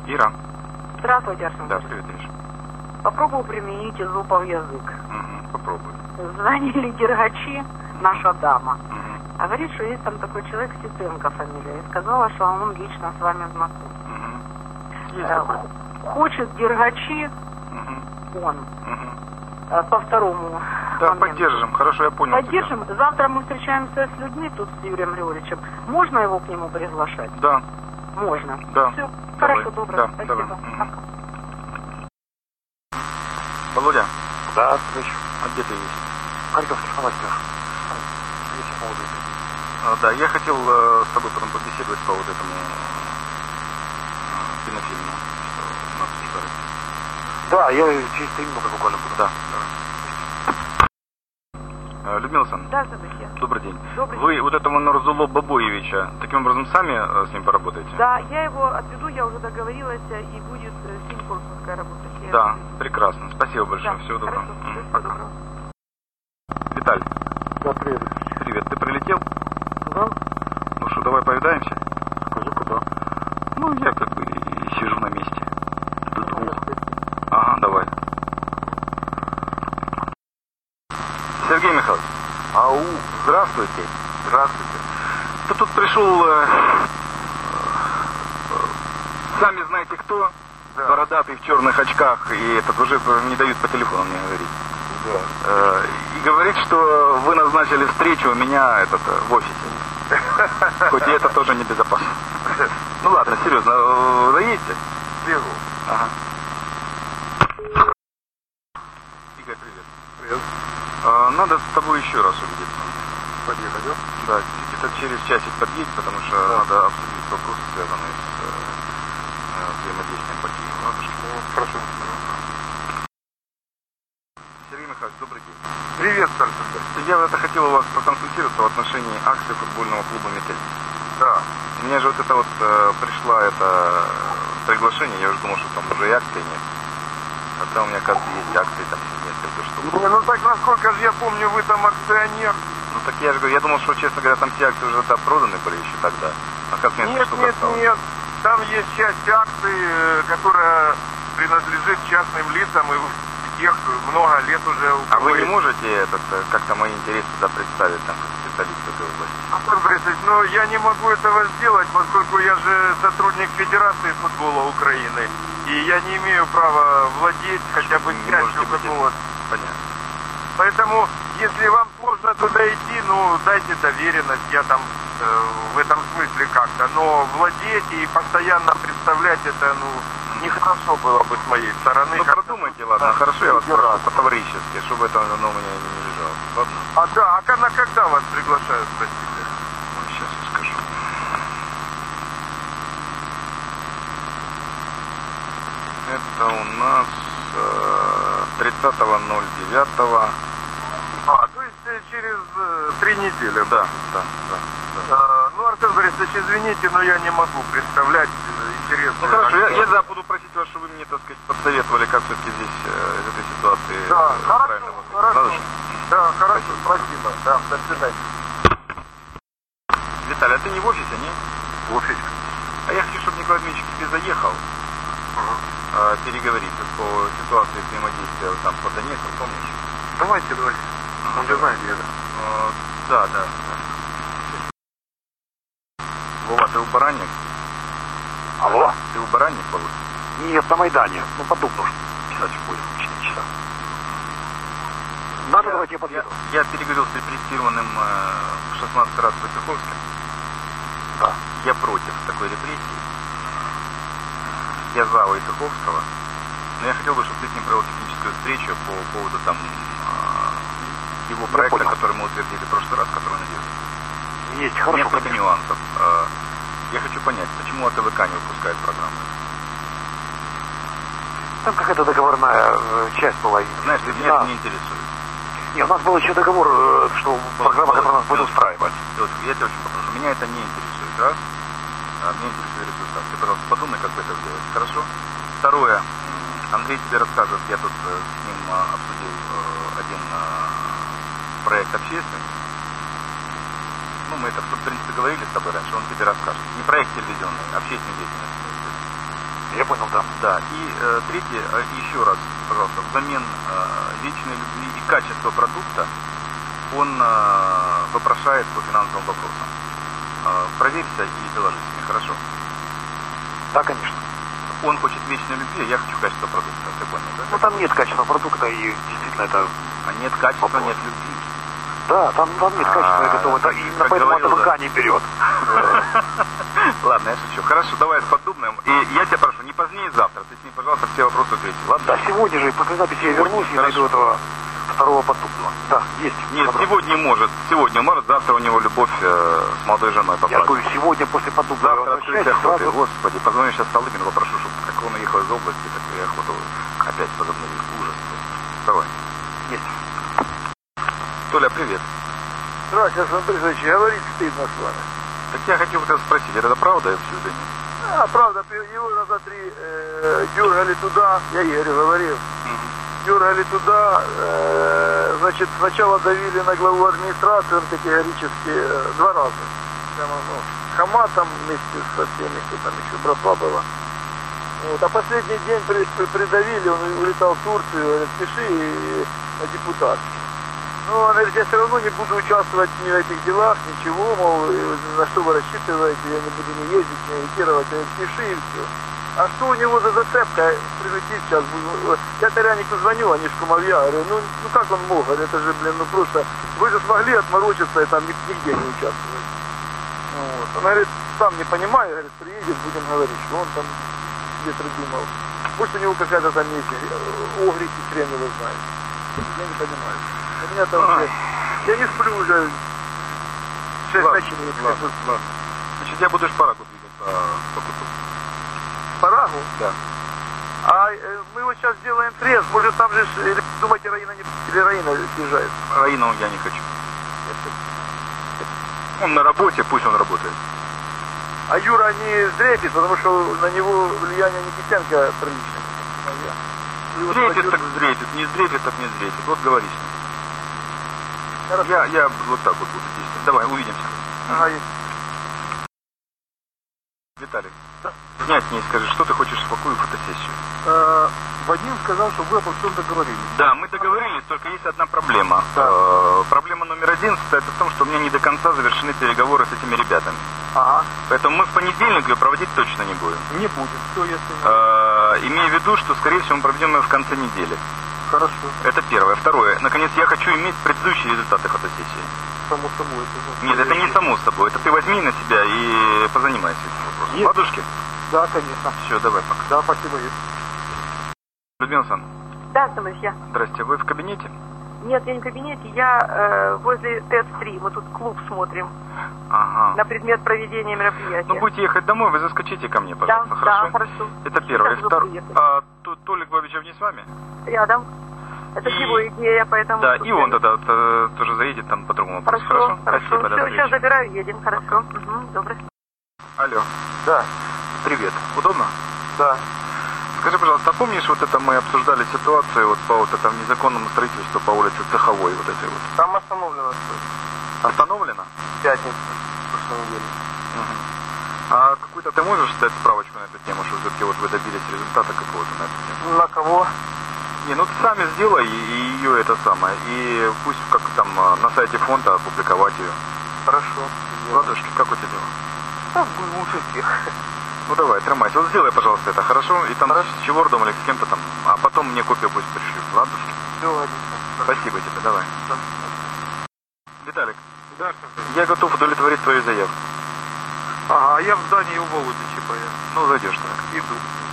Ира. Здравствуйте, Арсений. Да, привет, Миша. Попробую применить эзопов язык. Попробуй. Звонили дергачи, наша дама. Угу. Говорит, что есть там такой человек, Ситенко фамилия. И сказала, что он лично с вами знаком. Хочет дергачи, он. По второму Да, моменту. поддержим. Хорошо, я понял. Поддержим. Тебя. Завтра мы встречаемся с людьми тут с Юрием Григорьевичем. Можно его к нему приглашать? Да. Можно. Да. Все. Давай. Хорошо, добро. Да, Спасибо. давай. Пока. Володя. Да, слышу. А где ты есть? Харьковских новостях. Да, я хотел с тобой потом побеседовать по вот этому кинофильму, что мы обсуждали. Да, я через 3 минуты буквально буду. Да. Людмила Александровна. Да, Задыхе. Добрый день. Добрый день. Вы вот этого Нурзулло Бабоевича таким образом сами с ним поработаете? Да, я его отведу, я уже договорилась, и будет с ним консульская работа. Да, прекрасно. Спасибо большое. Да. Всего доброго. Хорошо. Всего Пока. доброго. Виталь. Да, привет. Привет. Ты прилетел? Да. Ну что, давай повидаемся? Скажи, куда? Ну, я как бы и сижу на месте. До 2. Ага, давай. Сергей Михайлович. Ау. Здравствуйте. Здравствуйте. Ты тут пришел, сами знаете кто, да. Бородатый в черных очках, и этот уже не дают по телефону мне говорить. Да. И говорит, что вы назначили встречу у меня в офисе. Хоть и это тоже небезопасно. Ну ладно, серьезно, заедете? Бегу. Ага. Игорь, привет. Привет. Надо с тобой еще раз увидеться. Подъехать? Да, где-то через часик подъедь, потому что надо обсудить вопросы, связанные с взаимодействием по Киеву. Хорошо. Сергей Михайлович, добрый день. Привет, Саша. Я хотел у вас проконсультироваться в отношении акции футбольного клуба «Метель». Да. У меня же вот это вот пришла это приглашение, я уже думал, что там уже и акции нет. А там у меня, оказывается, есть акции, там несколько штук. Ну так, насколько же я помню, вы там акционер. Ну так я же говорю, я думал, что, честно говоря, там все акции уже проданы были еще тогда. Оказывается, Нет. Там есть часть акций, которая принадлежит частным лицам, и тех много лет уже... А вы не можете как-то мои интересы туда представить, там, как специалист в этой области? Антон Борисович, ну я не могу этого сделать, поскольку я же сотрудник Федерации футбола Украины, и я не имею права владеть хотя бы частью какого-то. Понятно. Поэтому, если вам сложно туда идти, ну дайте доверенность, я там в этом смысле как-то, но владеть и постоянно представлять это, ну, нехорошо было бы с моей стороны. Ну продумайте, ладно, да, хорошо, я вас раз. прошу по-товарищески, чтобы это оно у меня не лежало. Ладно? А когда вас приглашают, простите? Сейчас я скажу. Это у нас 30.09. То есть через 3 недели. Да. Ну, Артем Борисович, извините, но я не могу представлять интересно. Ну хорошо, я буду просить вас, чтобы вы мне, так сказать, подсоветовали, как все-таки здесь из этой ситуации да, правильно выходить. хорошо. Да, хорошо, спасибо. Да, до свидания. Виталий, а ты не в офисе, не? В офисе. А я хочу, чтобы Николай Дмитриевич к тебе заехал, переговорить по ситуации взаимодействия там по Донецку, помнишь? Давайте. Он же знает, где это. Да. Вова, ты у Баранник? Алло? Ты у Баранник, Вова? Нет, на Майдане. Ну, подумал, писать будем в 4 часа. Надо, давайте я подъеду. Я переговорил с репрессированным 16 раз Войцеховским. Да. Я против такой репрессии. Я за Войцеховского. Но я хотел бы, чтобы ты с ним провел техническую встречу по поводу там его проекта, который мы утвердили в прошлый раз, который надеется. Есть, хорошо. Несколько нюансов. Я хочу понять, почему АТВК не выпускает программы? Там какая-то договорная часть была. Знаешь, меня это не интересует. Нет, у нас был еще договор, что программа, которая нас будет устраивать. Я тебя очень попрошу, меня это не интересует, раз. Меня интересует результат. Ты, пожалуйста, подумай, как бы это сделать. Хорошо? Второе. Андрей тебе расскажет, я тут с ним обсудил один проект общественный. Ну, мы это, в принципе, говорили с тобой раньше, он тебе расскажет. Не проект телевизионный, общественный деятельность. Я понял, да. Да. И третье, еще раз, пожалуйста, взамен вечной любви и качества продукта он вопрошает по финансовым вопросам. Проверься и доложись мне, хорошо? Да, конечно. Он хочет вечной любви, а я хочу качества продукта, ты понял, да? Ну там нет качества продукта и действительно это... А нет качества, вопрос. нет любви. Да, там нет качества готового. Да, именно поэтому это ВК не берет. Ладно, я шучу. Хорошо, давай с Поддубным. И я тебя прошу, не позднее завтра. Ты с ним, пожалуйста, все вопросы ответи. Ладно? Да, сегодня же, после записи я вернусь и найду этого второго Поддубного. Да, есть. Нет, Добро. сегодня может. Сегодня может, завтра у него любовь с молодой женой по Я праву. говорю, сегодня после Поддубного Завтра возвращаюсь открытие охоты. сразу. Господи, позвоню сейчас Столыпину, попрошу, чтобы как он уехал из области, так я охоту опять возобновил. Ужас. Давай. Есть. Толя, привет. Здравствуйте, Александр Борисович, говорить стыдно с вами. Так я хотел тебя спросить, это правда все или нет? Правда, его раза три дергали туда, я Игорю говорил, дергали туда, значит, сначала давили на главу администрации, он категорически 2 раза. Прямо, Хама там вместе со всеми, кто там еще братва была. Вот. А последний день придавили, он улетал в Турцию, говорит, пиши и на депутат. Ну, он говорит, я все равно не буду участвовать ни в этих делах, ничего, мол, на что вы рассчитываете, я не буду ни ездить, ни агитировать, пиши и все. А что у него за зацепка, прилетит сейчас, я Тарянику звоню, они ж кумовья, говорю, ну как он мог, говорю, это же, блин, ну просто, вы же смогли отморочиться и там нигде не участвовать. Вот. Он говорит, сам не понимаю, говорит, приедет, будем говорить, что он там где придумал. Пусть у него какая-то там есть, огрики хрен его знает. Я не понимаю. У меня там, я не сплю уже 6 ночей. Ладно. Значит, я буду шпарагу двигать по куту. Парагу? Да. А мы вот сейчас делаем срез, может там же, или думаете, Раина не... или Раина съезжает? Раину я не хочу. Он на работе, пусть он работает. А Юра не сдрепит, потому что на него влияние Никитенко приличное. Сдрепит, так сдрепит, не сдрепит, так не сдрепит. Вот говори с ним. Я вот так вот буду действовать. Давай, увидимся. Ага, есть. Виталий, снять с ней скажи, что ты хочешь в какую фотосессию? Вадим сказал, что вы обо всем договорились. Да, мы договорились, только есть одна проблема. Да. Проблема номер 1 состоит в том, что у меня не до конца завершены переговоры с этими ребятами. Ага. Поэтому мы в понедельник ее проводить точно не будем. Не будет. Все, если... Имея в виду, что, скорее всего, мы проведем ее в конце недели. Хорошо. Это первое. Второе. Наконец, я хочу иметь предыдущие результаты фотосессии. Само собой. Нет, это не само собой. Это ты возьми на себя и позанимайся этим вопросом. Есть. Ладушки? Да, конечно. Все, давай, пока. Да, спасибо. Людмила Александровна, Да, Самович, здрасте. Вы в кабинете? Нет, я не в кабинете, я возле ТЭЦ-3. Мы тут клуб смотрим Ага. на предмет проведения мероприятия. Ну, будете ехать домой, вы заскочите ко мне, пожалуйста, да, хорошо? Да, хорошо. Это первое. Сейчас буду Второе. приехать. А Толик Бабичев не с вами? Рядом. Это И- его идея, поэтому... Да, тут и он я- тогда тоже заедет там по другому вопросу. Хорошо. Спасибо, до Все, встречи. сейчас забираю, едем. Хорошо. Угу, добро. Алло, Да. привет. Удобно? Да. Скажи, пожалуйста, а помнишь, вот это мы обсуждали ситуацию вот по вот этому незаконному строительству по улице Цеховой, вот этой вот? Там остановлено что? Остановлено? В пятницу. В прошлой неделе. Угу. А какую-то ты можешь дать справочку на эту тему, что все-таки вот вы добились результата какого-то на эту тему? На кого? Не, ну ты сами сделай и ее это самое. И пусть как там на сайте фонда опубликовать ее. Хорошо. Ладушки, как у тебя дела? Так будет лучше всех. Ну давай, тримайся. Вот сделай, пожалуйста, это хорошо. И там с Чевордом или с кем-то там. А потом мне копию пусть пришлют. Ладушки? Все, отлично. Спасибо тебе, давай. Да. Виталик, Да, я готов удовлетворить твою заявку. Ага, я в здании у Володи, типа я. Ну, зайдешь так. Иду.